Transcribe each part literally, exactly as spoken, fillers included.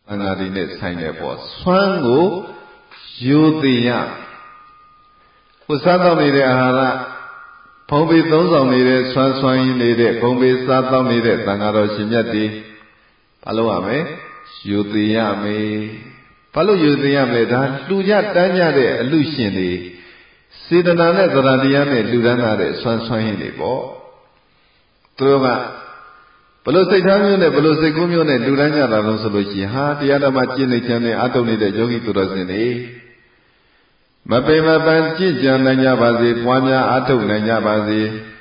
Angadi net sign the boss. Swango, you the young. Usada needed Ahara. Pombi those on needed, Swan Swan needed, Pombi Sata needed, Tangaro Shimyati. Paloame, you the yame. Palo you the yame, that Luja Tanya de Lucian. Sidana Radiane, Ludana, Swan Swan in the ball. Trova. Pelosai kami ni, pelosai kami ni, duranya dalam solusi. Ha, tiada macam ni macam ni, atau ni dah jogi terus ni. Mapai mapai cincang nanya basi, puanya atau nanya basi.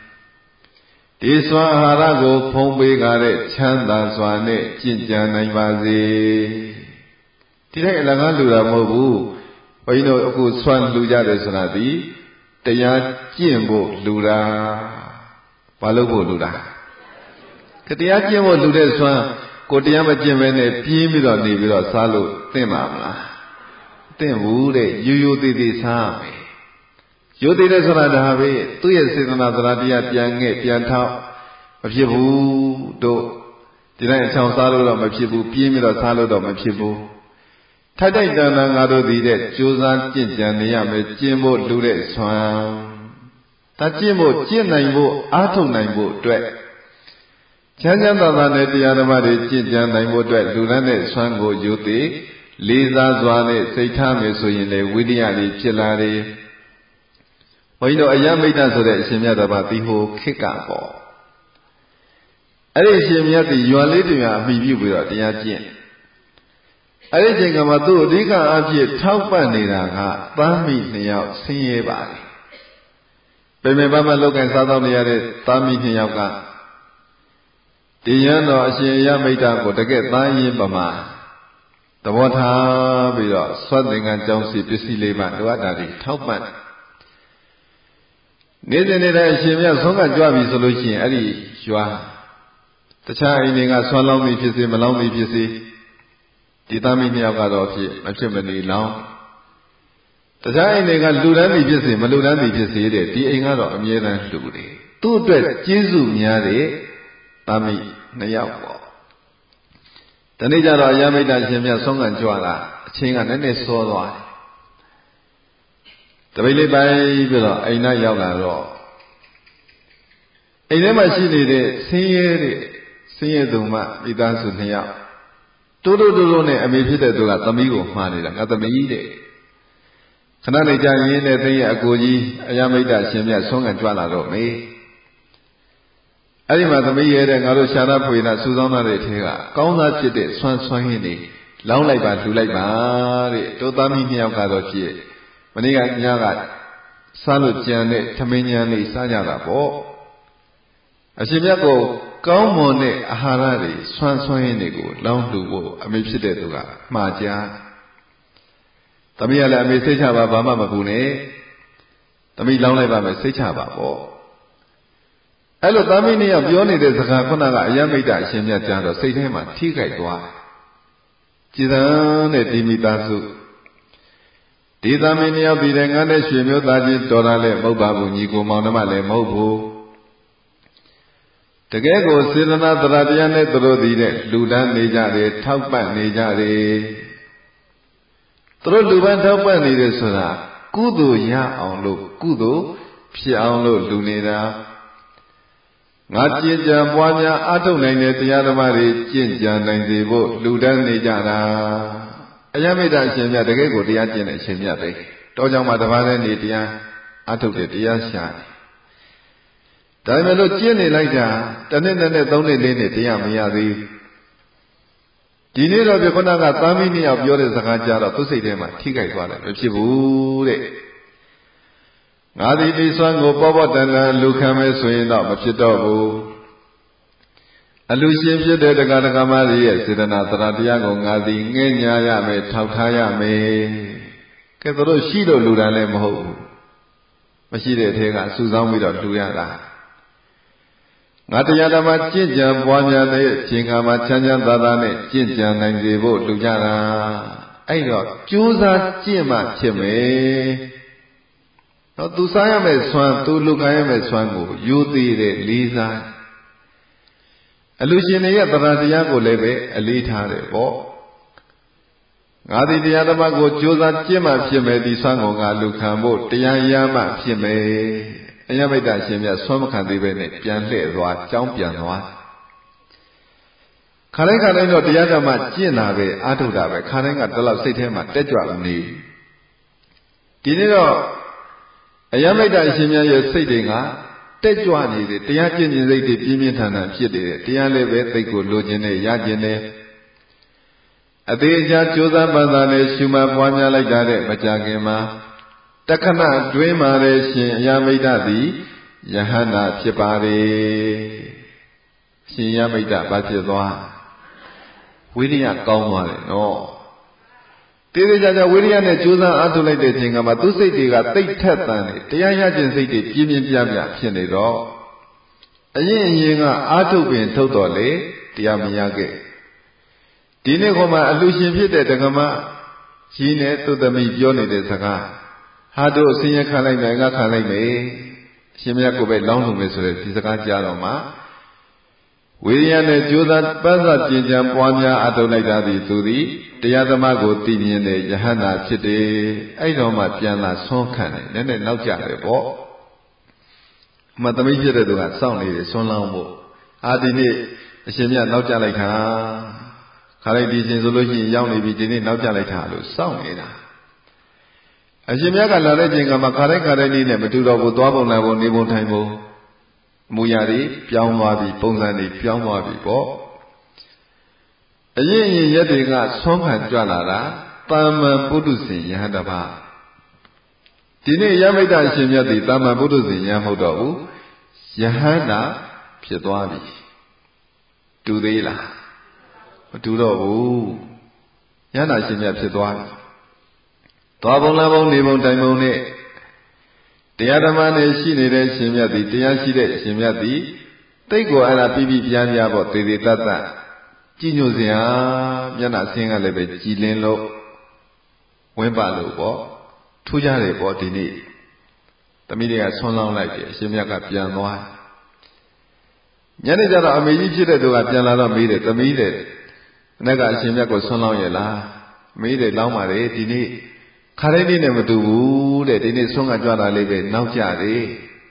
Iswa harago pombe gare, canda swane cincang nanya basi. Tidak elangan lura mahu. Paino aku swan luja desunati, tiada cimbo lura, palubo lura. Ketika dia mau ludes swan, kotia macam mana, pimpiro ni piro selalu temamlah, temure, yuyu titi sami, yuyu titi sana dah habis, tu yang sedana teradia piange piantau, macam bu do, tidak yang selalu dah macam bu, pimpiro selalu dah macam bu. Tadai jangan ngadu tidak, jualan cincang ni yang macam bu ludes swan, tak cimbo cincang bu, atau naibu dua. Jangan tak ada tiada mari cincang naik modal duran ni sanggup juti, liza zuane seita mesuin le widia ni celari. Wahyu ayam kita sudah semia dapat tihu kekapo. Ada semia ti jual itu ya bibi berat dia cing. Ada jengka matu dika aje taupan ni dah, tami ni yang siapa. Pemebama lokan satu ni ada tami ni yang kan. Tiada asyik yang mereka kotak tanya bama, tapi thah bila suat dengan jauh si besi lebar dua dari taupan. Nede nede asyik yang songan jawab solusi ari jawab. Tetapi ini kan suat lau ni besi malau ni besi, tidak mini apa dosi macam ni lau. Tetapi ini kan luran ni besi maluran ni besi deh, dia ingat orang mian luri. Tu tu Jesu miare. Kami naya ko. Tani jaro ayam ida semia songan juala, cengan nene soalwa. Tapi le bayi bila ina yaula ro. Ina masih ni de, siye de, siye duma ida sunaya. Tulu tulu ne ami kita tu lah tamigo mana dah, kata tami de. Kerana ni jangan ni tanya aku ji ayam ida semia songan juala ro ni. Adi macam ni ada ngaruh cara puina susana de thega. Kau nak cete swan swan ini, lau lai ba, lu lai ba, de. Tu tami ni apa kado cie. Mereka nyagat salut jane, thaminya ni saja dah bo. Asyiknya ko kau mau ne ahara de swan swan ini ko lau lu bo, ami cete tu ka maja. Tapi ala ami secha ba bama mabune. Tapi lau lai ba me secha ba bo. Hello, kami ni ab yo ni de sekarang kau nak ayam ida semia jangan saya mah tiga itu ah. Jika ni dimita su, di kami ni ab birengan ni semia tadi dorale mau babu ni ko mau nama le mau bu. Tegak ko sirna teradian ni terus dire, ludan ni jari, taupan ni jari. Terus ludan taupan ni de sana, kudu ya anglo, kudu pia anglo lunera. Ngaji jam puanya atau naiknya tiada mari cincang naik dibu ludan ni jana. Ayam ida semia dekai ko dia cincang semia dek. Tahu jangan mata mana ni dia atau dia dia siapa. Tapi kalau cincang ni lagi dah, tanya tanya tahu ni ni dia mia di. Jadi kalau kita nak kami ni ab yo de sangat jara tu saya dia mah tiga itu ada. Mesti boleh. Ngadi di suan go bawa dan lukame suin tak macam tu. Alusi macam tu dekat dekat mari ya sedana teradia go ngadi ngenya ya me thau thaya me. Keterus silo luran le mahu. Masih de thega susah mira luya lah. Ngadi yang macam cincang puanya ni cincang macam cincang tada ni cincang nanti bu luya lah. Ayo, jual cincang macam me. Now tu saya me swan, tu lukaya me swan ko, yuti de lisa. Alusi ni ya teradiya ko lebe alita de bo. ngadiတရားဓမ္မကိုကြိုးစားကျင့်မှဖြစ်မယ်ဒီဆွမ်းကိုငါလူခံဖို့တရားရမှဖြစ်မယ်အယမိတ်တရှင်မြတ်ဆွမ်းမခံသေးပဲနဲ့ပြန်လှည့်သွားကြောင်းပြန်သွားခါတိုင်းခါတိုင်းတော့တရားဓမ္မကျင့်တာပဲအားထုတ်တာပဲခါတိုင်းကတလောက်စိတ်ထဲမှာတက်ကြွနေဒီနေ့တော့အယမိတ်တရှင်မြတ်ရဲ့စိတ်တွေကတက်ကြွနေတယ်တရားကျင့်ခြင်းစိတ်တွေပြင်းပြင်းထန်ထန်ဖြစ်နေတယ်တရားလည်းပဲသိကိုလိုချင်တယ်ရကျင်တယ်အသေးအချာကြိုးစားပန်းစားနဲ့ရှုမှတ်ပွားများလိုက်တာတဲ့မကြခင်မှာတခဏတွင်းမှာတဲ့ရှင်အယမိတ်တသည်ယဟန္တာဖြစ်ပါလေရှင်ယမိတ်တဘာဖြစ်သွားဝိရိယကောင်းသွားတယ်နော်တေးသေးချာချာဝိရိယနဲ့ကြိုးစားအားထုတ်လိုက်တဲ့ချိန်ကမှသူစိတ်တွေကတိတ်ထက်တန်တယ်တရားရခြင်းစိတ်တွေပြင်းပြင်းပြပြဖြစ်နေတော့အရင်အရင်ကအားထုတ်ပင်ထုတ်တော်လေတရားမရခဲ့ဒီနေ့ခေါ်မှာအလူရှင်ဖြစ်တဲ့တက္ကမကြီးနဲ့သူသမီးပြောနေတဲ့စကားဟာတို့အစင်းရခံလိုက်မယ်ငါခံလိုက်မယ်အရှင်မြတ်ကိုပဲလောင်းလို့မယ်ဆိုတဲ့ဒီစကားကြားတော့မှဝိရိယနဲ့ကြိုးစားပန်းစားပြင်ကြံပွားများအထုတ်လိုက်တာဒီသူသည်တရားသမားကိုသိမြင်တဲ့ယဟန္တာဖြစ်တယ်အဲ့တော့မှပြန်လာဆွမ်းခံတယ်နည်းနည်းနောက်ကျတယ်ပေါ့မသမီးဖြစ်တဲ့သူကစောင့်နေတယ်ဆွမ်းလောင်းဖို့အာဒီနေ့အရှင်မြတ်နောက်ကျလိုက်တာခါလိုက်ဒီချင်းဆိုလို့ရှိရင်ရောက်နေပြီဒီနေ့နောက်ကျလိုက်တာလို့စောင့်နေတာအရှင်မြတ်ကလာတဲ့ချိန်ကမှခါတိုင်းခါတိုင်းလေးနဲ့မတူတော့ဘူးသွားပုံလာပုံနေပုံထိုင်ပုံမူရာတွေပြောင်းသွားပြီပုံစံတွေပြောင်းသွားပြီပေါ့အရင်ရင်ရက်တွေကဆွမ်းခံကြွလာတာတာမန်ပုထုဇဉ်ယဟန္တာပါဒီနေ့ယမိတ်တရှင်မြတ်သည်တာမန်ပုထုဇဉ်ယဟမဟုတ်တော့ဘူးယဟန္တာဖြစ်သွားပြီတူသေးလားမတူတော့ဘူးယဟန္တာရှင်မြတ်ဖြစ်သွားပြီသွားပုံလာပုံနေပုံတိုင်ပုံနဲ့တရားဓမ္မနဲ့ရှိနေတဲ့ရှင်မြတ်သည်တရားရှိတဲ့ရှင်မြတ်သည်တိတ်ကိုအဲ့ဒါပြီးပြီးပြားပြားပေါ့သေသေးတတ်တတ်ကြည်ညိုစရာမျက်နှာဆင်းကလည်းပဲကြည်လင်းလို့ဝင်းပါလို့ပေါ့ထူးကြတယ်ပေါ့ဒီနေ့သမီးတွေကဆွမ်းလောင်းလိုက်တယ်အရှင်မြတ်ကပြန်သွားညနေကျတော့အမေကြီးဖြစ်တဲ့သူကပြန်လာတော့မေးတယ်သမီးတဲ့နေ့ကအရှင်မြတ်ကိုဆွမ်းလောင်းရဲ့လားမေးတယ်လောင်းပါလေဒီနေ့ခါတိုင်းနေ့နဲ့မတူဘူးတဲ့ဒီနေ့ဆွမ်းကကြွလာလေးပဲနောက်ကြတယ်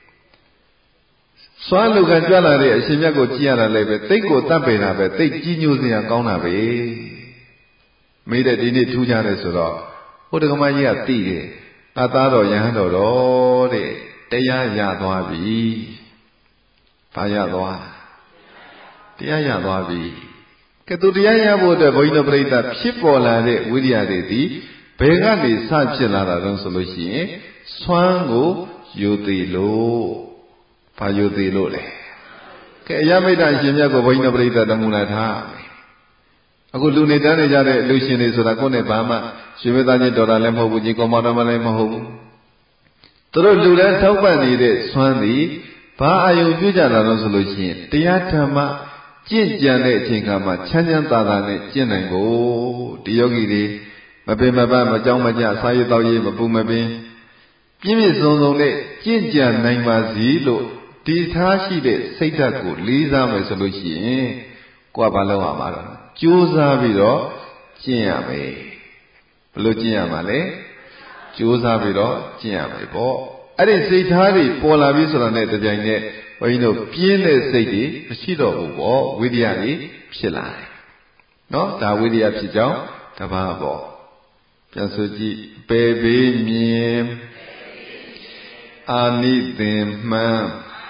စွမ်းလူကကြွလာတဲ့အရှင်မြတ်ကိုကြည့်ရတာလည်းပဲတိတ်ကိုတတ်ပေတာပဲတိတ်ကြီးညိုစရာကောင်းတာပဲမေးတဲ့ဒီနေ့ထူးကြတယ်ဆိုတော့ဟိုတက္ကမကြီးကသိတယ်အသားတော်ယဟန်တော်တော်တဲ့တရားရသွားပြီဘာရသွားတရားရသွားပြီကဲသူတရားရဖို့အတွက်ဘုန်းကြီးတို့ပြိဿဖြစ်ပေါ်လာတဲ့ဝိရိယတွေသည်ဘယ်ကနေစဖြစ်လာတာလဲဆိုလို့ရှိရင်ဆွမ်းကိုယူသေးလို့ဘာယူသေးလို့လဲကဲအယမိတ်တရှင်မြတ်ကိုဘုန်းကြီးတို့ပြိဿတမူလာထားအခုလူနေတန်းနေကြတဲ့လူရှင်တွေဆိုတာကိုယ်နဲ့ဘာမှရှင်မေသားချင်းတော်တာလည်းမဟုတ်ဘူးကြီးကောင်မတော်မလည်းမဟုတ်ဘူးသူတို့လူလည်းထောက်ပံ့နေတဲ့ဆွမ်းသည်ဘာအာယုံပြုကြတာလဲဆိုလို့ရှိရင်တရားဓမ္မကျင့်ကြံတဲ့အချိန်ကမှချမ်းချမ်းသာသာနဲ့ကျင့်နိုင်ဖို့ဒီယောဂီတွေမပင်မပန်းမကြောင်းမကြစားရည်တော့ရည်မပူမပင်ပြည့်ပြည့်စုံစုံနဲ့ကျင့်ကြံနိုင်ပါစီလို့ဒီထားရှိတဲ့စိတ်ဓာတ်ကိုလေးစားမယ်ဆိုလို့ရှိရင်ကိုယ်ကဘာလုပ်ရမှာလဲကြိုးစားပြီးတော့ကျင့်ရမယ်ဘယ်လိုကျင့်ရမှာလဲကြိုးစားပြီးတော့ကျင့်ရမယ်ပေါ့အဲ့ဒီစိတ်ထားတွေပေါ်လာပြီဆိုတာနဲ့တပြိုင်နက်ဘုန်းကြီးတို့ပြင်းတဲ့စိတ်တွေမရှိတော့ဘူးပေါ့ဝိရိယတွေဖြစ်လာတယ်နော်ဒါဝိရိယဖြစ်ကြောင်းတပါးပေါ့ပြန်ဆိုကြည့်ပေပေမြင်အာနိသင်မှန်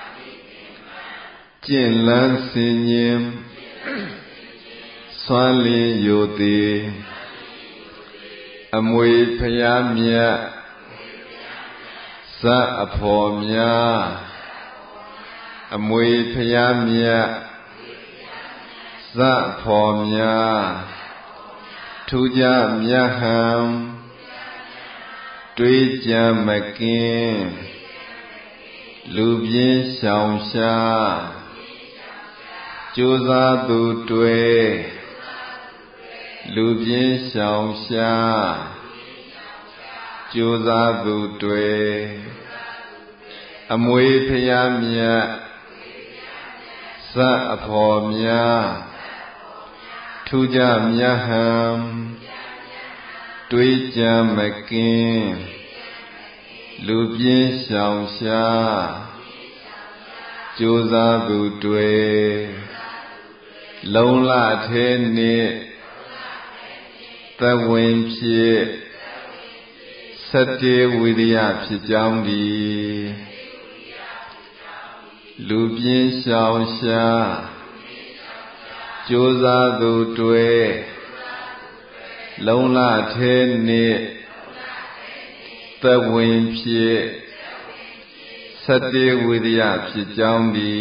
ကျင့်လန်းစင်ញင်စွမ်းလင်းယိုသေးအမွေဖျားမြတ်ဇတ်အဖော်များအမွေဖျားမြတ်ဇတ်အဖော်များထူးကြမြတ်ဟံတွေးကြံမကင်းလူပြင်းရှောင်ရှားကြိုးစားသူတွေလူပြင်းရှောင်ရှားကြိုးစားသူတွေအမွေဖျားမြတ်ဇတ်အဖော်များထူးကြမြတ်ဟံတွေးကြံမကင်းလူပြင်းရှောင်ရှားကြိုးစားသူတွေလုံလထဲနှင့်သဝင်ဖြစ်စတေဝိရိယဖြစ်ကြောင်းဒီလူပြင်းရှောင်ရှားကြိုးစားသူတွေလုံလထဲနှင့်သဝင်ဖြစ်စတေဝိရိယဖြစ်ကြောင်းဒီ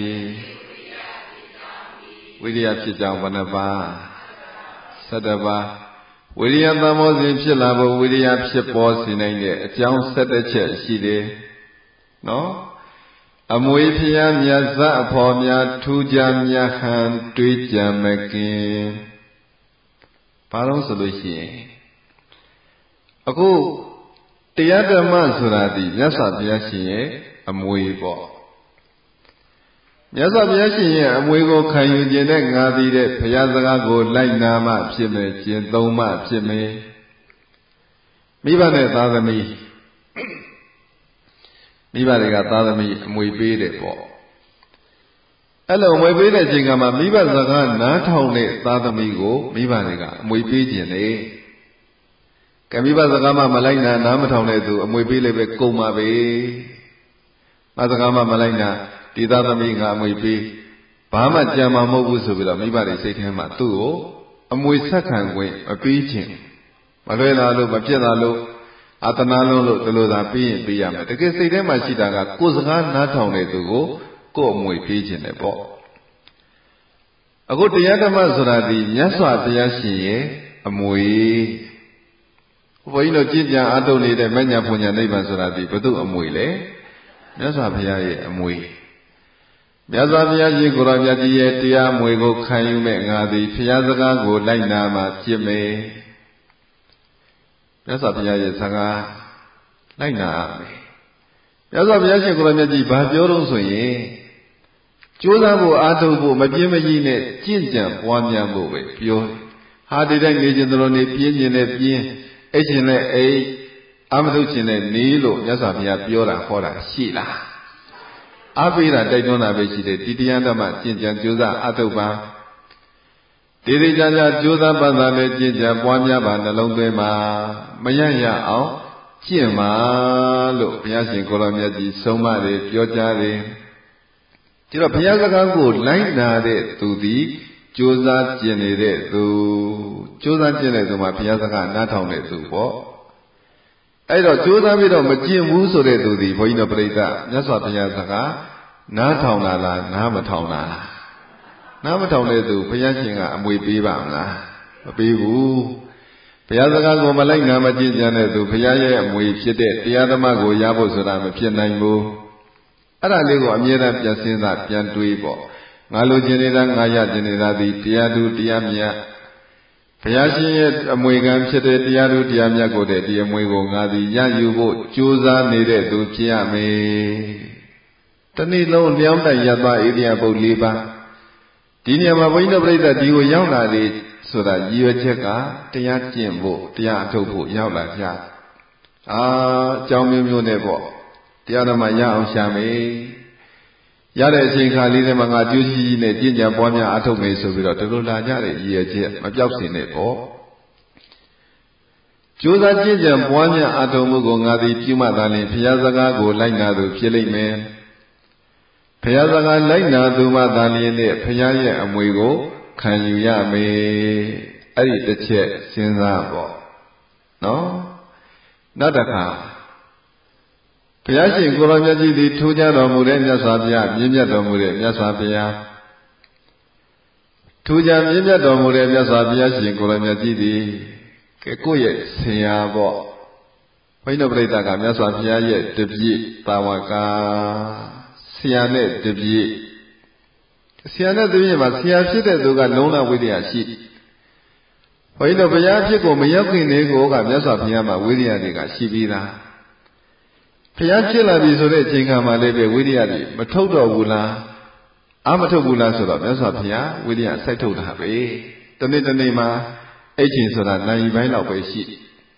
ဝိရိယဖြစ်ကြောင်းဘယ်နှပါးဆယ်တစ်ပါးဝိရိယသမောစဉ်ဖြစ်လာဖို့ဝိရိယဖြစ်ပေါ်စေနိုင်တဲ့အကြောင်းဆယ်တစ်ချက်ရှိတယ်နော်အမွေဖျားမြတ်ဇအဖော်များထူးခြားမြတ်ဟန်တွေးကြံမကင်ဘာလို့ဆိုလို့ရှိရင်အခုတရားဓမ္မဆိုတာဒီမြတ်စွာဘုရားရှင်ရဲ့အမွေပေါ့မြတ်စွာဘုရားရှင်ရဲ့အမွေကိုခံယူခြင်းနဲ့ငါသည်တဲ့ဘုရားစကားကိုလိုက်နာမှဖြစ်မယ်ကျင့်သုံးမှဖြစ်မယ်မိဘနဲ့သားသမီးမိဘတွေကသားသမီးအမွေပေးတယ်ပေါ့အဲ့လိုအမွေပေးတဲ့အချိန်ကမှမိဘစကားနားထောင်တဲ့သားသမီးကိုမိဘတွေကအမွေပေးခြင်းလေကမိဘစကားမှမလိုက်နာနားမထောင်တဲ့သူအမွေပေးလည်းပဲကုန်ပါပဲမစကားမှမလိုက်နာဒီသားသမီးကအမွေပေးဘာမှကြံမှာမဟုတ်ဘူးဆိုပြီးတော့မိဘတွေစိတ်ထဲမှာသူ့ကိုအမွေဆက်ခံခွင့်မပေးခြင်းမလွယ်လာလို့မပြတ်လာလို့အာတနာလုံးလို့ဒီလိုသာပေးရင်ပေးရမယ်တကယ်စိတ်ထဲမှာရှိတာကကိုယ်စကားနားထောင်တဲ့သူကိုကိုယ်အမွေပေးခြင်းတယ်ပေါ့အခုတရားဓမ္မဆိုတာဒီမြတ်စွာဘုရားရှင်ရဲ့အမွေဘုန်းကြီးတို့ကြည်ကြံအားထုတ်နေတဲ့မညာဖွညာနိဗ္ဗာန်ဆိုတာဒီဘု து အမွေလေမြတ်စွာဘုရားရဲ့အမွေမြတ်စွာဘုရားရှင်ကိုယ်တော်မြတ်ကြီးရဲ့တရားအမွေကိုခံယူမဲ့ငါသည်ဘုရားစကားကိုလိုက်နာမှဖြစ်မယ်မြတ်စွာဘုရားရဲ့စကားလိုက်နာရမယ်မြတ်စွာဘုရားရှင်ကိုယ်တော်မြတ်ကြီးဘာပြောတော့ဆိုရင်ကြိုးစားဖို့အားထုတ်ဖို့မပြင်းမကြီးနဲ့ကြင့်ကြံပွားများဖို့ပဲပြောဟာဒီတိုင်းနေခြင်းတို့နေပြင်းခြင်းနဲ့ပြင်းအဲ့ရှင်နဲ့အဲ့အာမထုတ်ခြင်းနဲ့နေလို့မြတ်စွာဘုရားပြောတာဟောတာရှိလားအားပေးတာတိုက်တွန်းတာပဲရှိတယ်ဒီတရားဓမ္မကြင်ကြံကြိုးစားအားထုတ်ပါဒီဒီကြံကြကြိုးစားပတ်သက်နဲ့ကြင်ကြံပွားများပါနှလုံးသွင်းပါမရရအောင်ကျင့်ပါလို့ဘုရားရှင်ကိုယ်တော်မြတ်ကြီးဆုံးမတယ်ပြောကြားတယ်ဒီတော့ဘုရားစကားကိုလိုက်နာတဲ့သူသည်ကြိုးစားကျင့်နေတဲ့သူကြိုးစားကျင့်တဲ့သူမှာဘုရားစကားနားထောင်တဲ့သူပေါ့အဲ့တော့ကြိုးစားပြီးတော့မကျင့်ဘူးဆိုတဲ့သူသည်ဘုန်းကြီးတို့ပြိဿမြတ်စွာဘုရားစကားနားထောင်တာလားနားမထောင်တာလားနားမထောင်တဲ့သူဘုရားရှင်ကအမွေပေးပါမလားမပေးဘူးဘုရားစကားကိုမလိုက်နာမကျင့်ကြံတဲ့သူဘုရားရဲ့အမွေဖြစ်တဲ့တရားဓမ္မကိုရဖို့ဆိုတာမဖြစ်နိုင်ဘူးအဲ့ဒါလေးကိုအမြဲတမ်းပြန်စဉ်းစားပြန်တွေးပေါ့ငါလိုချင်နေတာငါရချင်နေတာဒီတရားသူတရားမြတ်ဘုရားရှင်ရဲ့အမွေခံဖြစ်တဲ့တရားသူတရားမြတ်ကိုတဲ့ဒီအမွေကိုငါသည်ရယူဖို့ကြိုးစားနေတဲ့သူဖြစ်ရမယ်တနေ့လုံးလျောင်းတိုက်ရသွားဣရိယာပုတ်၄ပါးဒီနေရာမှာဘုန်းကြီးတို့ပြိဿဒီကိုရောက်လာလေဆိုတာရည်ရွယ်ချက်ကတရားကျင့်ဖို့တရားအထုတ်ဖို့ရောက်လာကြအာအကြောင်းမျိုးမျိုးနဲ့ပေါ့တရားဓမ္မရအောင်ရှာမယ်ရတဲ့အချိန်ခါလေးထဲမှာငါကြိုးရှိရှိနဲ့ကျင့်ကြံပွားများအထုတ်မယ်ဆိုပြီးတော့ဒီလိုလာကြတဲ့ရည်ရွယ်ချက်မပြောက်စင်နဲ့ပေါ့ကြိုးစားကျင့်ကြံပွားများအထုတ်မှုကိုငါသည်ပြုမှသာလျှင်ဘုရားစကားကိုလိုက်နာသူဖြစ်လိမ့်မယ်ဘုရားစကားလိုက်နာသူမှသာလျှင်နဲ့ဘုရားရဲ့အမွေကိုခံယူရမယ်အဲ့ဒီတစ်ချက်စဉ်းစားပေါ့နော်နောက်တစ်ခါဘုရားရှင်ကိုယ်တော်မြတ်ကြီးသည်ထူးခြားတော်မူတဲ့မြတ်စွာဘုရားမြင့်မြတ်တော်မူတဲ့မြတ်စွာဘုရားထူးခြားမြင့်မြတ်တော်မူတဲ့မြတ်စွာဘုရားရှင်ကိုယ်တော်မြတ်ကြီးသည်ကဲကိုယ့်ရဲ့ဆရာပေါ့ဘုန်းကြီးတို့ပြိဿကမြတ်စွာဘုရားရဲ့တပည့်တာဝကဆရာနဲ့တပည့်ဆရာနဲ့တပည့်မှာဆရာဖြစ်တဲ့သူကလုံးလဝိရိယရှိဘုန်းကြီးတို့ဘုရားဖြစ်ကိုမရောက်ခင်တည်းကိုကမြတ်စွာဘုရားမှာဝိရိယတွေကရှိပြီးသားဘုရားဖြစ်လာပြီဆိုတဲ့အချိန်ခါမှာလည်းပဲဝိရိယတွေမထုတ်တော့ဘူးလားအာမထုတ်ဘူးလားဆိုတော့မြတ်စွာဘုရားဝိရိယစိုက်ထုတ်တာပဲတနေ့တနေ့မှာအဲ့ချိန်ဆိုတာနိုင်ပိုင်းလောက်ပဲရှိ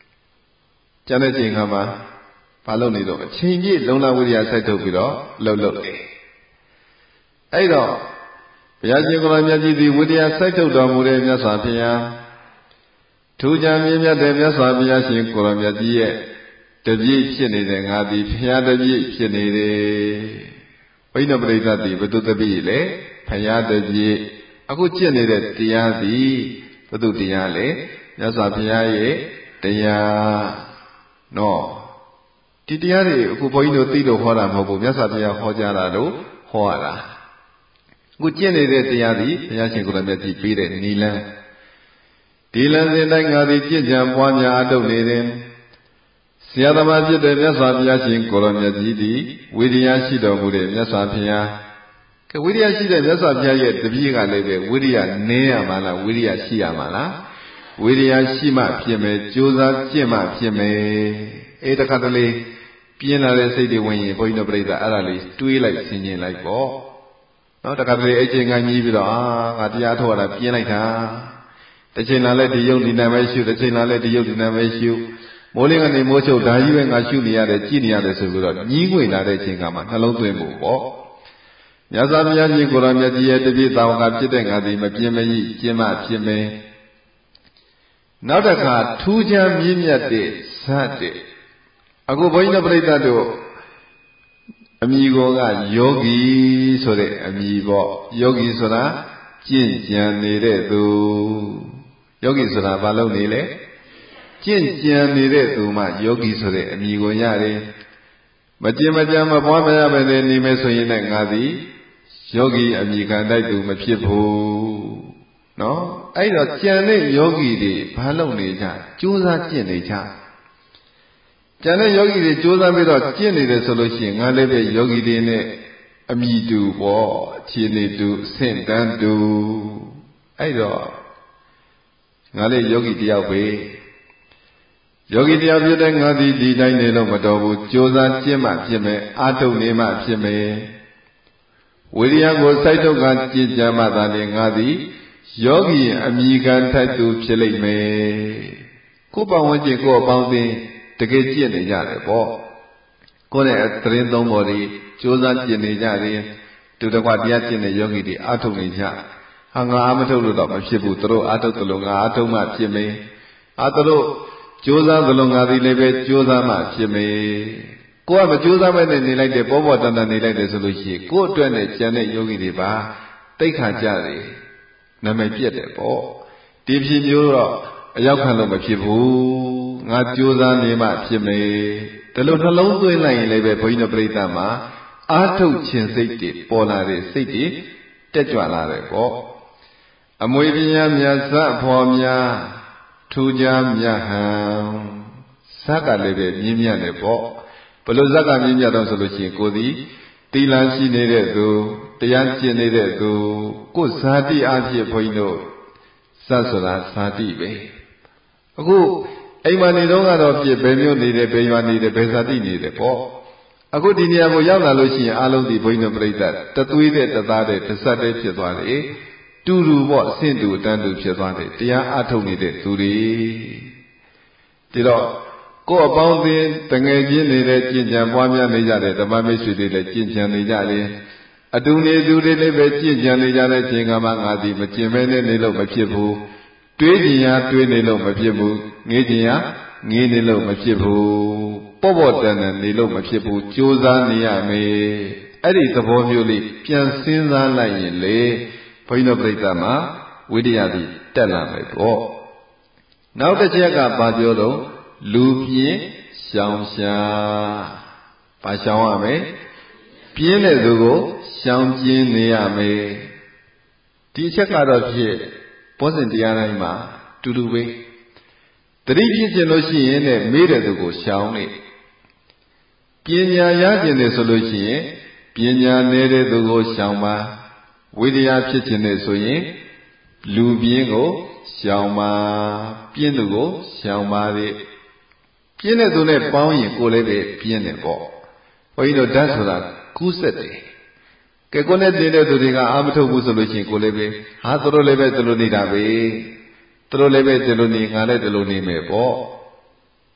ကျန်တဲ့ချိန်ခါမှာဘာလုပ်နေတော့အချိန်ပြည့်လုံလဝိရိယစိုက်ထုတ်ပြီးတော့လှုပ်လှုပ်တယ်အဲ့တော့ဘုရားရှင်ကိုယ်တော်မြတ်ကြီးသည်ဝိရိယစိုက်ထုတ်တော်မူတဲ့မြတ်စွာဘုရားထူးခြားမြင့်မြတ်တဲ့မြတ်စွာဘုရားရှင်ကိုယ်တော်မြတ်ကြီးရဲ့တပြည့်ဖြစ်နေတဲ့ငါသည်ဘုရားတပြည့်ဖြစ်နေတယ်ဘိဓပရိသတ်သည်ဘုသူတပြည့်လေဘုရားတပြည့်အခုကျင့်နေတဲ့တရားသည်ဘုသူတရားလေမြတ်စွာဘုရားရဲ့တရားနော်ဒီတရားတွေအခုဘုန်းကြီးတို့သိလို့ဟောတာမဟုတ်ဘူးမြတ်စွာဘုရားဟောကြားတာလို့ဟောရတာအခုကျင့်နေတဲ့တရားသည်ဘုရားရှင်ကိုယ်တော်မြတ်ကြီးပေးတဲ့နိလန်းဒီလမ်းစဉ်တိုင်းငါသည်ကြည်ကြံပွားများအထုတ်နေတယ်ဆရာသမားဖြစ်တဲ့မြတ်စွာဘုရားရှင်ကိုယ်တော်မြတ်ကြီးသည်ဝိရိယရှိတော်မူတဲ့မြတ်စွာဘုရားကဝိရိယရှိတဲ့မြတ်စွာဘုရားရဲ့တပည့်ကလည်းပဲဝိရိယနည်းရမှာလားဝိရိယရှိရမှာလားဝိရိယရှိမှဖြစ်မယ်ကြိုးစားကျင့်မှဖြစ်မယ်အေးတခါတလေပြင်းလာတဲ့စိတ်တွေဝင်ရင်ဘုန်းကြီးတို့ပြိဿအဲ့ဒါလေးတွေးလိုက်ဆင်ခြင်လိုက်ပေါ့နော်တခါတလေအချိန်ကကြီးပြီးတော့အာငါတရားထုတ်ရတာပြင်းလိုက်တာတစ်ချိန်လာလဲဒီယုတ်ဒီနာမဲရှုတစ်ချိန်လာလဲဒီယုတ်ဒီနာမဲရှုမိုးလင်းကနေမိုးချုပ်ဒါကြီးပဲငါရှုနေရတယ်ကြည်နေရတယ်ဆိုပြီးတော့ညီးငွေလာတဲ့အချိန်ကမှနှလုံးသွင်းဖို့ပေါ့မြတ်စွာဘုရားရှင်ကိုယ်တော်မြတ်ကြီးရဲ့တပည့်တော်ကဖြစ်တဲ့ငါသည်မပြင်းမကြီးကျင့်မှဖြစ်မယ်နောက်တစ်ခါထူးခြားမြင့်မြတ်တဲ့ဇတ်တဲ့အခုဘုန်းကြီးတို့ပြိဿတို့အမည်ကိုကယောဂီဆိုတဲ့အမည်ပေါ့ယောဂီဆိုတာကျင့်ကြံနေတဲ့သူယောဂီဆိုတာဘာလုပ်နေလဲကျင့်ကြံနေတဲ့သူမှယောဂီဆိုတဲ့အမည်ကိုရတယ်မကျင်မကြံမပွားမရပဲနေမယ်ဆိုရင်လည်းငါသည်ယောဂီအမည်ခံတိုက်သူမဖြစ်ဘူးနော်အဲ့တော့ကြံတဲ့ယောဂီတွေဘာလုပ်နေကြကြိုးစားကျင့်နေကြကျန်တဲ့ယောဂီတွေကြိုးစားပြီးတော့ကျင့်နေတယ်ဆိုလို့ရှိရင်ငါလည်းပဲယောဂီတွေနဲ့အမိတူပေါ့အခြေအနေတူအဆင့်တန်းတူအဲ့တော့ငါလည်းယောဂီတယောက်ပဲယောဂီတယောက်ဖြစ်တဲ့ငါသည်ဒီတိုင်းနေလို့မတော်ဘူးကြိုးစားကျင့်မှဖြစ်မယ်အာထုပ်နေမှဖြစ်မယ်ဝိရိယကိုစိုက်ထုတ်ကကြည်ကြံမှသာလေငါသည်ယောဂီအမိခံထိုက်သူဖြစ်လိမ့်မယ်ကိုယ်ပဝန်းကျင်ကိုယ်အပေါင်းအသင်းတကယ်ကျင့်နေကြတယ်ပေါ့ကိုယ်နဲ့သတင်းသုံးပေါ်တွေကြိုးစားကျင့်နေကြတယ်တူတကွတရားကျင့်တဲ့ယောဂီတွေအာထုတ်နေကြဟာငါအာမထုတ်လို့တော့မဖြစ်ဘူးသူတို့အာထုတ်တယ်လို့ငါအာထုတ်မှဖြစ်မယ်အာသူတို့ကြိုးစားသလိုငါသည်လည်းပဲကြိုးစားမှဖြစ်မယ်ကိုယ်ကမကြိုးစားမဲ့နဲ့နေလိုက်တယ်ပေါ်ပေါ်တန်တန်နေလိုက်တယ်ဆိုလို့ရှိရင်ကိုယ့်အတွက်နဲ့ကျန်တဲ့ယောဂီတွေပါတိတ်ခါကြတယ်နာမည်ပြက်တယ်ပေါ့ဒီဖြစ်မျိုးတော့အရောက်ခံလို့မဖြစ်ဘူးငါကြိုးစားနေမှဖြစ်မယ်ဒါလို့နှလုံးသွင်းလိုက်ရင်လည်းပဲဘုန်းကြီးတို့ပြိဿမှာအာထုတ်ခြင်းစိတ်တွေပေါ်လာတဲ့စိတ်တွေတက်ကြွလာတယ်ပေါ့အမွေပညာမြတ်ဇတ်ဖော်များထူးခြားမြတ်ဟံဇက်ကလည်းပဲမြင့်မြတ်တယ်ပေါ့ဘလို့ဇက်ကမြင့်မြတ်တော့ဆိုလို့ရှိရင်ကိုယ်သည်တီလန်ရှိနေတဲ့သူတရားကျင့်နေတဲ့သူကိုယ်ဇာတိအဖြစ်ဘုန်းကြီးတို့ဇတ်ဆိုတာဇာတိပဲအခုအိမ်မှာနေတော့ကတော့ပြည့်ဘယ်မျိုးနေတယ်ဘယ်ရွာနေတယ်ဘယ်ဇာတိနေတယ်ပေါ့အခုဒီနေရာကိုရောက်လာလို့ရှိရင်အလုံးဒီဘုန်းကြီးတို့ပြိဿတသွေးတဲ့တသားတဲ့တစ်ဆက်တည်းဖြစ်သွားတယ်တူတူပေါ့အဆင့်တူအတန်းတူဖြစ်သွားတယ်တရားအထုတ်နေတဲ့သူတွေဒီတော့ကိုယ့်အပေါင်းအသင်းတငယ်ချင်းနေတဲ့ကျင့်ကြံပွားများနေကြတဲ့ဓမ္မမိတ်ဆွေတွေလည်းကျင့်ကြံနေကြတယ်အတူနေသူတွေလည်းပဲကျင့်ကြံနေကြတဲ့အချိန်ကမှငါသည်မကျင့်မဲနဲ့နေလို့မဖြစ်ဘူးတွေးကြင်ရတွေးနေလို့မဖြစ်ဘူးငေးကြင်ရငေးနေလို့မဖြစ်ဘူးပေါ့ပေါ့တန်တန်နေလို့မဖြစ်ဘူးကြိုးစားနေရမယ်အဲ့ဒီသဘောမျိုးလေးပြန်စဉ်းစားလိုက်ရင်လေဘုန်းကြီးတို့ပြိဿမှာဝိရိယတိတက်လာမယ်ပေါ့နောက်တစ်ချက်ကဘာပြောတော့လူပြင်းရှောင်ရှားဘာရှောင်ရမလဲပြင်းတဲ့သူကိုရှောင်ကျဉ်နေရမယ်ဒီအချက်ကတော့ဖြစ်ဘောဇဉ်တရားတိုင်းမှာတူတူပဲတတိဖြစ်ခြင်းလို့ရှိရင်လည်းမေးတဲ့သူကိုရှောင်နေပညာရခြင်းနဲ့ဆိုလို့ရှိရင်ပညာနေတဲ့သူကိုရှောင်ပါဝိရိယဖြစ်ခြင်းနဲ့ဆိုရင်လူပြင်းကိုရှောင်ပါပြင်းသူကိုရှောင်ပါတဲ့ပြင်းတဲ့သူနဲ့ပေါင်းရင်ကိုယ်လည်းပဲပြင်းတယ်ပေါ့ဘုန်းကြီးတို့ဓာတ်ဆိုတာကူးဆက်တယ်ကဲကိုယ်နဲ့တင်တဲ့သူတွေကအာမထုတ်ဘူးဆိုလို့ရှိရင်ကိုယ်လည်းပဲဟာသူတို့လည်းပဲသူတို့နေတာပဲသူတို့လည်းပဲသူတို့နေငါလည်းသူတို့နေမယ်ပေါ့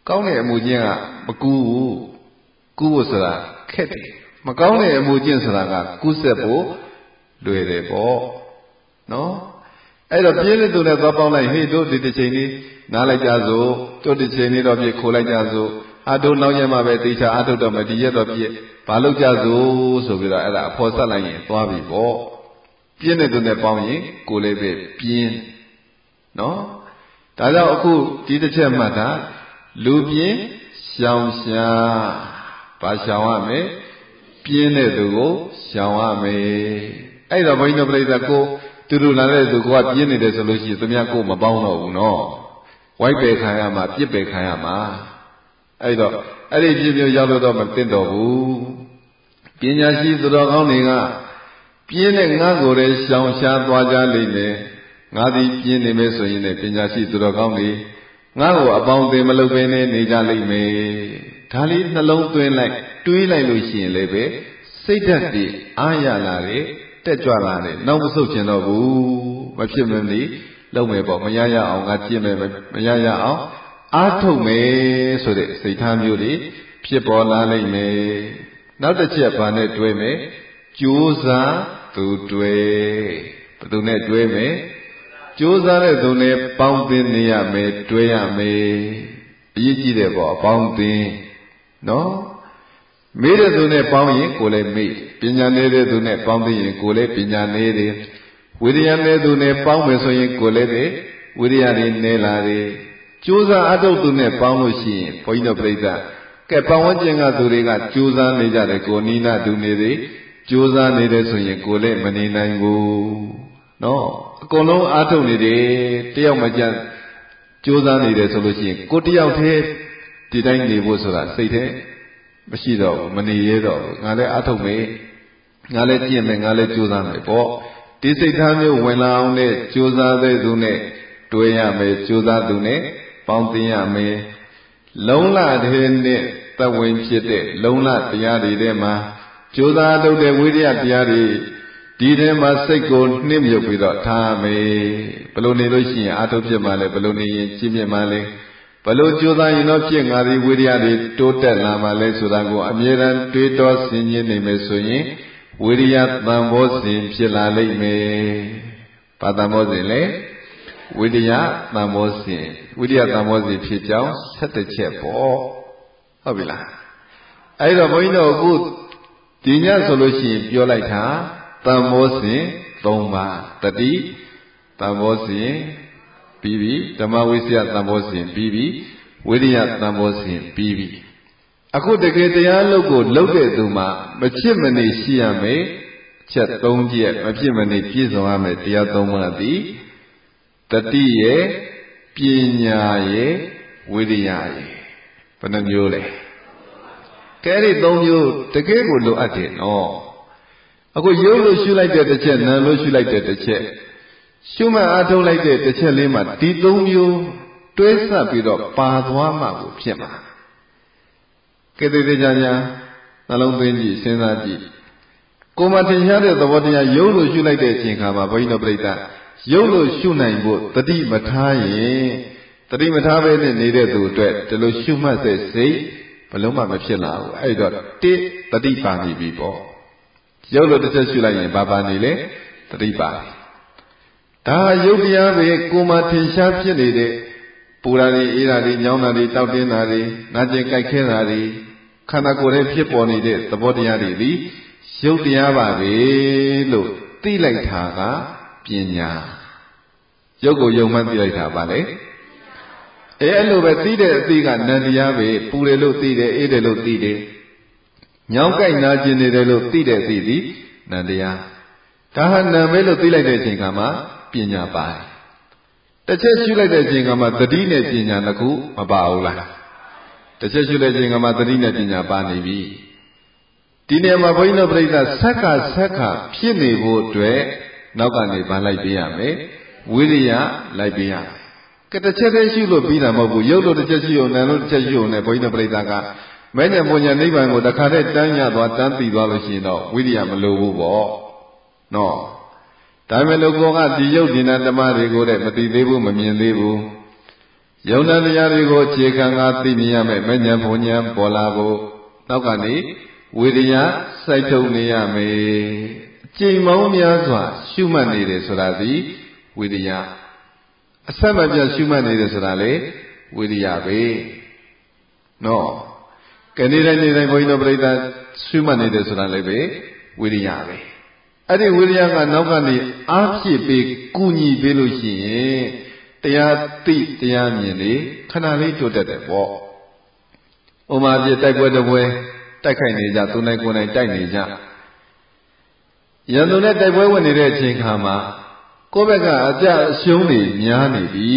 ကောင်းတဲ့အမှုချင်းကမကူဘူးကူဖို့ဆိုတာခက်တယ်မကောင်းတဲ့အမှုချင်းဆိုတာကကူးဆက်ဖို့လွယ်တယ်ပေါ့နော်အဲ့တော့ပြင်းတဲ့သူနဲ့သွားပေါင်းလိုက်ဟေ့တို့ဒီတစ်ချိန်လေးနားလိုက်ကြစို့တို့ဒီချိန်လေးတော့ပြခိုးလိုက်ကြစို့အာတို့နောက်ရက်မှပဲတေချာအာထုတ်တော့မဒီရက်တော့ပြဘာလို့ကြစို့ဆိုပြီးတော့အဲ့ဒါအဖော်ဆက်လိုက်ရင်သွားပြီပေါ့ပြင်းတဲ့သူနဲ့ပေါင်းရင်ကိုယ်လေးပဲပြင်းနော်ဒါကြောင့်အခုဒီတစ်ချက်မှတ်တာလူပြင်းရှောင်ရှားဘာရှောင်ရမလဲပြင်းတဲ့သူကိုရှောင်ရမယ်အဲ့တော့ဘုန်းကြီးတို့ပြိဿကိုသူတို့လာတဲ့သူကပြင်းနေတယ်ဆိုလို့ရှိရင်သူများကိုမပေါင်းတော့ဘူးနော်ဝိုက်ပယ်ခံရမှာပြစ်ပယ်ခံရမှာအဲ့တော့အဲ့ဒီပြင်းပြရောက်လို့တော့မသိတော့ဘူးပညာရှိသူတော်ကောင်းတွေကပြင်းတဲ့ငါးကိုယ်ရဲ့ရှောင်ရှားသွားကြလိမ့်မယ်ငါသည်ပြင်းနေမယ်ဆိုရင်လည်းပညာရှိသူတော်ကောင်းတွေငါ့ကိုအပေါင်းအသင်းမလုပ်ဘဲနဲ့နေကြလိမ့်မယ်ဒါလေးနှလုံးသွင်းလိုက်တွေးလိုက်လို့ရှိရင်လည်းပဲစိတ်ဓာတ်တွေအားရလာတယ်တက်ကြွလာတယ်နောက်မဆုတ်ချင်တော့ဘူးမဖြစ်မနေလုပ်မယ်ပေါ့မရရအောင်ငါကြည့်မယ်မရရအောင်အားထုတ်မယ်ဆိုတဲ့စိတ်ထားမျိုးတွေဖြစ်ပေါ်လာလိမ့်မယ်နောက်တစ်ချက်ဘာနဲ့တွဲမယ်ကြိုးစားသူတွဲဘယ်သူနဲ့တွဲမယ်ကြိုးစားတဲ့သူနဲ့ပေါင်းသင်းနေရမယ်တွဲရမယ်အရေးကြီးတယ်ပေါ့အပေါင်းသင်းနော်မေးတဲ့သူနဲ့ပေါင်းရင်ကိုယ်လည်းမေးပညာနေတဲ့သူနဲ့ပေါင်းသိရင်ကိုယ်လည်းပညာနေတယ်ဝိရိယနဲ့သူနဲ့ပေါင်းမယ်ဆိုရင်ကိုယ်လည်းပဲဝိရိယတွေနေလာတယ်ကြိုးစားအထုတ်သူနဲ့ပေါင်းလို့ရှိရင်ဘုန်းကြီးတို့ပြိဿကဲပတ်ဝန်းကျင်ကသူတွေကကြိုးစားနေကြတယ်ကိုနီးနာသူနေသေးကြိုးစားနေတယ်ဆိုရင်ကိုယ်လည်းမနေနိုင်ဘူးနော်အကုန်လုံးအထုတ်နေတယ်တယောက်မကြကြိုးစားနေတယ်ဆိုလို့ရှိရင်ကိုတယောက်တည်းဒီတိုင်းနေဖို့ဆိုတာစိတ်ထဲမရှိတော့ဘူးမနေရတော့ဘူးငါလည်းအထုတ်မယ်ငါလည်းကျင့်မယ်ငါလည်းကြိုးစားမယ်ပေါ့ဒီစိတ်ထားမျိုးဝင်လာအောင်နဲ့ကြိုးစားတဲ့သူနဲ့တွဲရမယ်ကြိုးစားသူနဲ့ပေါင်းသင်းရမယ်လုံလတဲ့နဲ့သတ်ဝင်ဖြစ်တဲ့လုံလတရားတွေထဲမှာကြိုးစားထုတ်တဲ့ဝိရိယတရားတွေဒီထဲမှာစိတ်ကိုနှိမ့်မြုပ်ပြီးတော့ထားမယ်ဘယ်လိုနေလို့ရှိရင်အာထုတ်ဖြစ်မှလဲဘယ်လိုနေရင်ကြီးမြင့်မှလဲဘယ်လိုကြိုးစားရင်တော့ဖြစ်ငါဒီဝိရိယတွေတိုးတက်လာမှလဲဆိုတာကိုအမြဲတမ်းတွေးတောဆင်ခြင်နေမယ်ဆိုရင်ဝိရိယသံဘောစဉ်ဖြစ်လာလိမ့်မယ်။ဘာသံဘောစဉ်လဲဝိရိယသံဘောစဉ်ဝိရိယသံဘောစဉ်ဖြစ်ကြောင်းဆက်တစ်ချက်ပေါ့ဟုတ်ပြီလား။အဲဒီတော့ဘုန်းကြီးတို့အခုဒီညဆိုလို့ရှိရင်ပြောလိုက်တာသံဘောစဉ်၃ပါးတတိသံဘောစဉ်ပြီးပြီဓမ္မဝိစီယသံဘောစဉ်ပြီးပြီဝိရိယသံဘောစဉ်ပြီးပြီအခုတကယ်တရားလုပ်ကိုလုပ်တဲ့သူမှာမဖြစ်မနေရှိရမယ်ချက်၃ချက်မဖြစ်မနေပြည့်စုံရမယ်တရား၃ပါးသည်တတိရဲ့ပညာရဲ့ဝိရိယရဲ့ဘယ်နှမျိုးလဲကဲဒီ၃မျိုးတကယ်ကိုလိုအပ်တယ်နော်အခုရုပ်လို့ရှုလိုက်တဲ့တစ်ချက်နာမ်လို့ရှုလိုက်တဲ့တစ်ချက်ရှုမှတ်အားထုတ်လိုက်တဲ့တစ်ချက်လေးမှာဒီ၃မျိုးတွဲဆက်ပြီးတော့ပါသွားမှကိုဖြစ်မှာကဲသေးသေးချာချာနှလုံးသွင်းကြည့်စဉ်းစားကြည့်ကိုယ်မှထင်ရှားတဲ့သဘောတရားရုပ်လို့ရှုလိုက်တဲ့အချိန်ခါမှာဘုန်းကြီးတို့ပြိဿရုပ်လို့ရှုနိုင်ဖို့တတိမထားရင်တတိမထားပဲနဲ့နေတဲ့သူအတွက်ဒီလိုရှုမှတ်တဲ့စိတ်ဘလုံးမှမဖြစ်လာဘူးအဲ့တော့တိတတိပါနေပြီပေါ့ရုပ်လို့တစ်ချက်ရှုလိုက်ရင်ဘာပါနေလဲတတိပါဒါရုပ်တရားပဲကိုယ်မှထင်ရှားဖြစ်နေတဲ့ပူရာတွေအေးရာတွေညောင်းတာတွေတောက်တင်းတာတွေနာကျင်ကြိုက်ခဲတာတွေခန္ဓာကိုယ်ထဲဖြစ်ပေါ်နေတဲ့သဘောတရားတွေဒီရုပ်တရားပါပဲလို့သိလိုက်တာကပညာရုပ်ကိုယုံမှန်းသိလိုက်တာပါလေအဲအဲ့လိုပဲသိတဲ့အသိကနန္တရားပဲပူတယ်လို့သိတယ်အေးတယ်လို့သိတယ်ညောင်းကြိုက်နာကျင်နေတယ်လို့သိတဲ့အသိသည်နန္တရားဒါဟာနာမဲလို့သိလိုက်တဲ့အချိန်ကမှပညာပါတယ်တစ်ချက်ရှုလိုက်တဲ့အချိန်ကမှသတိနဲ့ပညာတစ်ခုမပါဘူးလားတစ်ချက်ရှုလိုက်တဲ့အချိန်ကမှသတိနဲ့ပညာပါနေပြီဒီနေရာမှာဘုန်းကြီးတို့ပြိဿဆက်ကဆက်ခဖြစ်နေဖို့အတွက်နောက်ကနေဗာလိုက်ပေးရမယ်ဝိရိယလိုက်ပေးရမယ်ကဲတစ်ချက်တည်းရှုလို့ပြီးတာမဟုတ်ဘူးရုပ်လို့တစ်ချက်ရှုရုံနာမ်လို့တစ်ချက်ရှုရုံနဲ့ဘုန်းကြီးတို့ပြိဿကမဲညံပုံညာနိဗ္ဗာန်ကိုတခါတည်းတန်းရသွားတန်းတည်သွားလို့ရှိရင်တော့ဝိရိယမလိုဘူးပေါ့နော်ဒါပေမဲ့လို့ကိုကဒီရုပ်ဒီနာဓမ္မတွေကိုလည်းမသိသေးဘူးမမြင်သေးဘူးယုံနာတရားတွေကိုအခြေခံကသိမြင်ရမယ်မဉ္ဇဉ်ဘုံဉဏ်ပေါ်လာဖို့နောက်ကနေဝိရိယစိုက်ထုတ်နေရမယ်ကြိမ်မောင်းများစွာရှုမှတ်နေတယ်ဆိုတာဒီဝိရိယအဆက်မပြတ်ရှုမှတ်နေတယ်ဆိုတာလေဝိရိယပဲနော်ကနေ့တိုင်းနေ့တိုင်းဘုန်းကြီးတို့ပြိဿရှုမှတ်နေတယ်ဆိုတာလည်းပဲဝိရိယပဲအဲ့ဒီဝိရိယကနောက်ကနေအားဖြည့်ပေးကုညီပေးလို့ရှိရင်တရားသိတရားမြင်လေခဏလေးတိုးတက်တယ်ပေါ့ဥမာပြတိုက်ပွဲတစ်ပွဲတိုက်ခိုက်နေကြသူနိုင်ကိုယ်နိုင်တိုက်နေကြရန်သူနဲ့တိုက်ပွဲဝင်နေတဲ့အချိန်ခါမှာကိုယ့်ဘက်ကအကြအရှုံးတွေများနေပြီ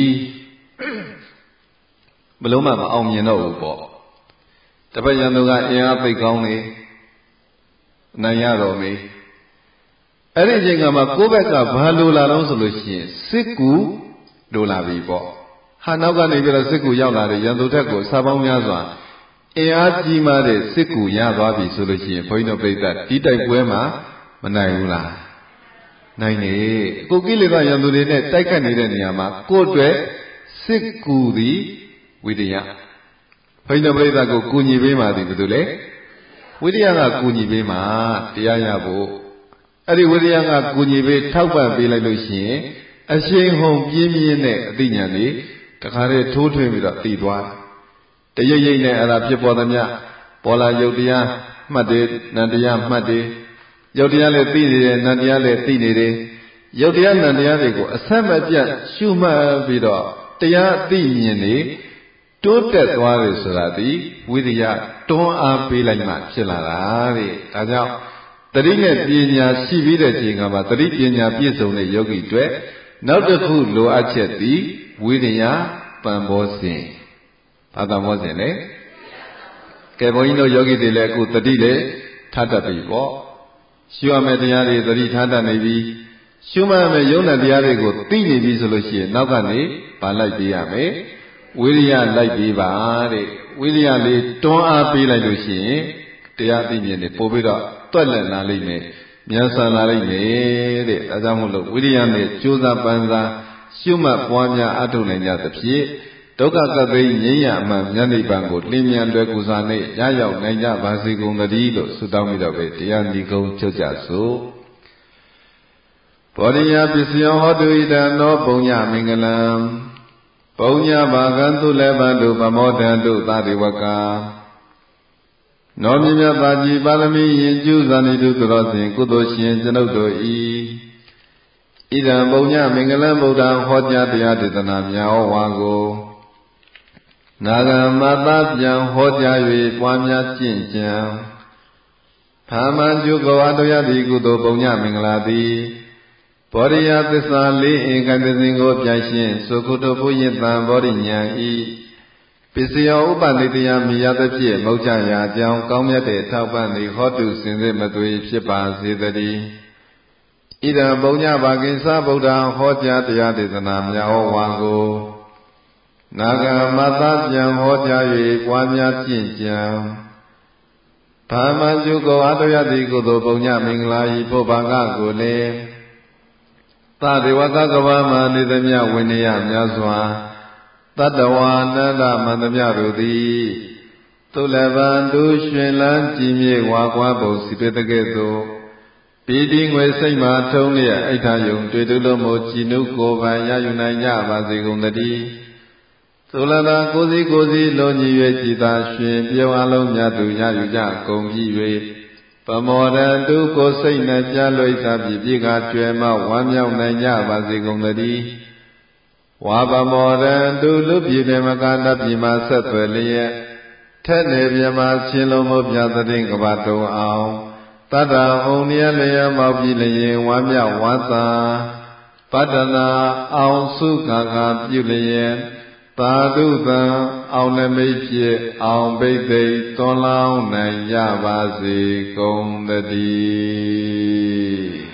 ဘလုံးမှမအောင်မြင်တော့ဘူးပေါ့တပတ်ရန်သူကအင်အားပိတ်ကောင်းနေနိုင်ရတော့မေးအဲ့ဒီအချိန်ကမှကိုယ့်ဘက်ကဘာလိုလာတော့ဆိုလို့ရှိရင်စစ်ကူလိုလာပြီပေါ့ဟာနောက်ကနေပြီးတော့စစ်ကူရောက်လာတဲ့ရန်သူထက်ကိုစာပေါင်းများစွာအင်အားကြီးမားတဲ့စစ်ကူရသွားပြီဆိုလို့ရှိရင်ဘုန်းကြီးတို့ပြိဿဒီတိုက်ပွဲမှာမနိုင်ဘူးလားနိုင်နေကိုကိလေသာရန်သူတွေနဲ့တိုက်ခတ်နေတဲ့နေရာမှာကိုယ့်အတွက်စစ်ကူသည်ဝိတ္တယဘုန်းကြီးတို့ပြိဿကိုကူညီပေးမှသည်ဘယ်သူလဲဝိတ္တယကကူညီပေးမှတရားရဖို့အဲ့ဒီဝိတ္တယကကူညီပေးထောက်ပံ့ပေးလိုက်လို့ရှိရင်အရှိန်ဟုန်ပြင်းပြင်းနဲ့အသိဉာဏ်လေးတခါတည်းထိုးထွင်းပြီးတော့သိသွားတရိပ်ရိပ်နဲ့အဲ့ဒါဖြစ်ပေါ်သမျှပေါ်လာယုတ်တရားမှတ်တယ်နံတရားမှတ်တယ်ယုတ်တရားလည်းသိနေတယ်နံတရားလည်းသိနေတယ်ယုတ်တရားနံတရားတွေကိုအဆက်မပြတ်ရှုမှတ်ပြီးတော့တရားသိမြင်နေတိုးတက်သွားတယ်ဆိုတာဒီဝိရိယတွန်းအားပေးလိုက်မှဖြစ်လာတာတဲ့ဒါကြောင့်တတိနဲ့ပညာရှိပြီးတဲ့ချိန်ကမှတတိပညာပြည့်စုံတဲ့ယောဂီတွေနောက်တစ်ခုလိုအပ်ချက်သည်ဝိရိယပံဘောစဉ်ဘာပံဘောစဉ်လဲကဲဘုန်းကြီးတို့ယောဂီတွေလည်းအခုတတိလည်းထားတတ်ပြီပေါ့ရှုရမယ့်တရားတွေတတိထားတတ်နေပြီရှုမှတ်မယ့်ယုံနာတရားတွေကိုသိနေပြီဆိုလို့ရှိရင်နောက်ကနေဗာလိုက်ပေးရမယ်ဝိရိယလိုက်ပေးပါတဲ့ဝိရိယလေးတွန်းအားပေးလိုက်လို့ရှိရင်တရားသိမြင်နေပို့ပြီးတော့တွက်လက်လာလိမ့်မယ်မြန်ဆန်လာလိမ့်မယ်တဲ့ဒါကြောင့်မို့လို့ဝိရိယနဲ့ကြိုးစားပန်းစားရှုမှတ်ပွားများအထုတ်နိုင်ကြသဖြင့်ဒုက္ခကသိငြိမ်းရအမှန်ဉာဏ်နိဗ္ဗာန်ကိုလင်းမြန်လွယ်ကူစွာနဲ့ရရောက်နိုင်ကြပါစေကုန်သတည်းလို့ဆုတောင်းပြီးတော့ပဲတရားညီကုန်းချုပ်ကြစို့ဘောဓိယပစ္စယဟောတုဣဒံသောပုံညမင်္ဂလံပုံညဘာကံသူလည်းဘတုဗမောတံတုသာတိဝကနောမြမြပါကြည်ပါရမီယင်ကျူးဇာနိတုသရောစဉ်ကုသိုလ်ရှင်ကျွန်ုပ်တို့ဤဣဒံပုံညမင်္ဂလံဗုဒ္ဓဟောကြားတရားဒေသနာများဟောဝါကိုနာဂမသပြန်ဟောကြား၍ပွားများကျင့်ကြံဘာမန်ကျုကဝါတို့ရသည်ကုသိုလ်ပုံညမင်္ဂလာသည်ဘောရိယသစ္စာလေးအင်္ဂတစဉ်ကိုပြိုင်ရှင်းသုခုတုဘုရင်တံဘောရိညာဤပစ္စယောဥပနိတယမိယသဖြင့်မௌချရာအကြောင်းကောင်းမြတ်တဲ့ထောက်ပံ့သည်ဟောတုစင်စစ်မသွေဖြစ်ပါစေတည်းဣဒံပုံညဘာကိသဗုဒ္ဓဟောကြားတရားဒေသနာများဟောဝါကိုနာဂမသပြန်ဟောကြား၍ပွားများကျင့်ကြံဘာမကျုကောအတရတိကုသိုလ်ပုံညမင်္ဂလာဤဘုဗ္ဗကကိုလည်းသဒေဝကကဘာမနေသမျှဝိနည်းများစွာတတဝါနန္ဒမန္တမြတို့သည်သုလဗံသူရှင်လန်းကြည်မြေဝါကွာပုံစီပေတကဲ့သို့ပိတိငွေစိတ်မှထုံးလျက်အိဋ္ဌယုံတွေ့တုလို့မို့ကြည်နုကိုယ်ပိုင်ရယူနိုင်ကြပါစေကုန်သတည်းသုလသာကိုစီကိုစီလုံးညီ၍ကြည်သာရှင်ပြုံးအလုံးမြတ်သူရယူကြကုန်ပြီ၍ပမောရတုကိုစိတ်နဲ့ပြလွိသာပြီပြေကကျွဲမဝမ်းမြောက်နိုင်ကြပါစေကုန်သတည်းဝါပမောရတုလူပြည်နေမကတပြည်မှာဆက်သွယ်လျက်ထက်နေပြမှာရှင်လုံးမို့ပြသတဲ့ကဘာတုံအောင်တတ္တအောင်လျက်လျက်မောက်ပြည်လျင်ဝမ်းမြောက်ဝမ်းသာပတ္တနာအောင်စုကာကပြုလျက်သာဓုသံအောင်နမိတ်ဖြစ်အောင်ဘိသိက်သွန်လောင်းနိုင်ကြပါစေကုန်သတည်း